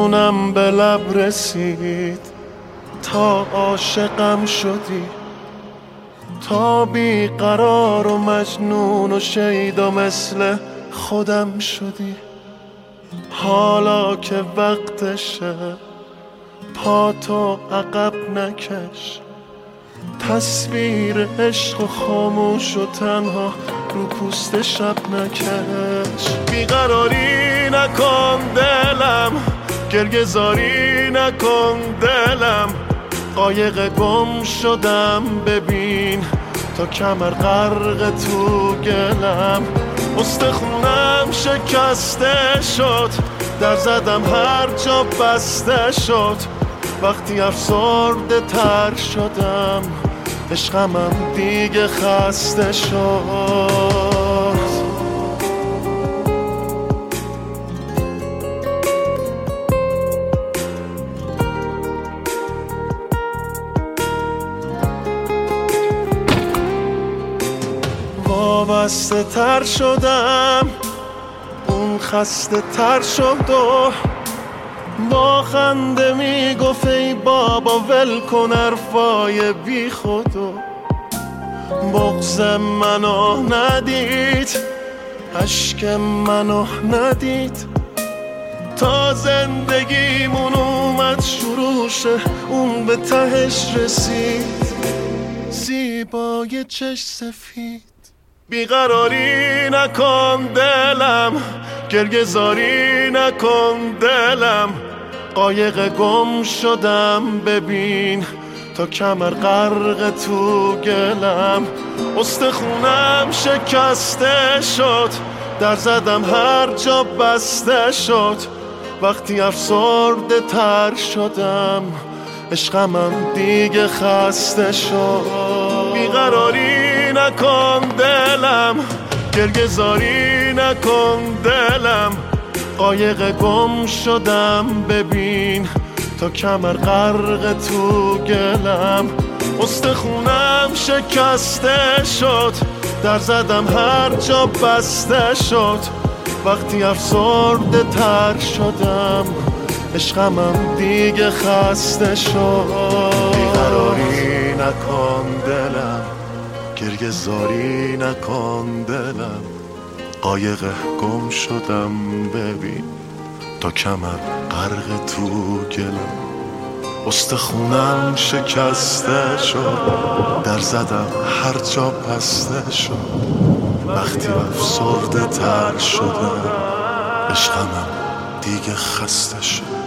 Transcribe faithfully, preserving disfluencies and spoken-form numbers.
جونم به لب رسید تا عاشقم شدی، تا بیقرار و مجنون و شیدا مثل خودم شدی. حالا که وقتشه پاتو عقب نکش، تصویر عشق و خاموش و تنها رو پوست شب نکش. بیقراری نکن دلم، گریه زاری نکن دلم، قایق گم شدم ببین تا کمر غرق تو گلم. استخونم شکسته شد، در زدم هر جا بسته شد، وقتی افسرده تر شدم عشقمم دیگه خسته شد. وابسته تر شدم، اون خسته تر شد و با خنده میگفت ای بابا ول کن حرفای بی خودو. بغض منو ندید، اشک منو ندید، تا زندگیمون اومد شروعشه اون به تهش رسید، زیبای چشم سفید. بیقراری نکن دلم، گریه زاری نکن دلم، قایق گم شدم ببین تا کمر غرق تو گلم. استخونم شکسته شد، در زدم هر جا بسته شد، وقتی افسرده تر شدم عشقمم دیگه خسته شد. بیقراری نکن دلم، گریه زاری نکن دلم، قایق گم شدم ببین تا کمر غرق تو گلم. استخونم شکسته شد، در زدم هر جا بسته شد، وقتی افسرده تر شدم عشقمم دیگه خسته شد. بیقراری نکن دلم، گریه زاری نکن دلم، قایق گم شدم ببین تا کمر غرق تو گلم. استخونم شکسته شد، در زدم هر جا بسته شد، وقتی افسرده تر شدم عشقمم دیگه خسته شد.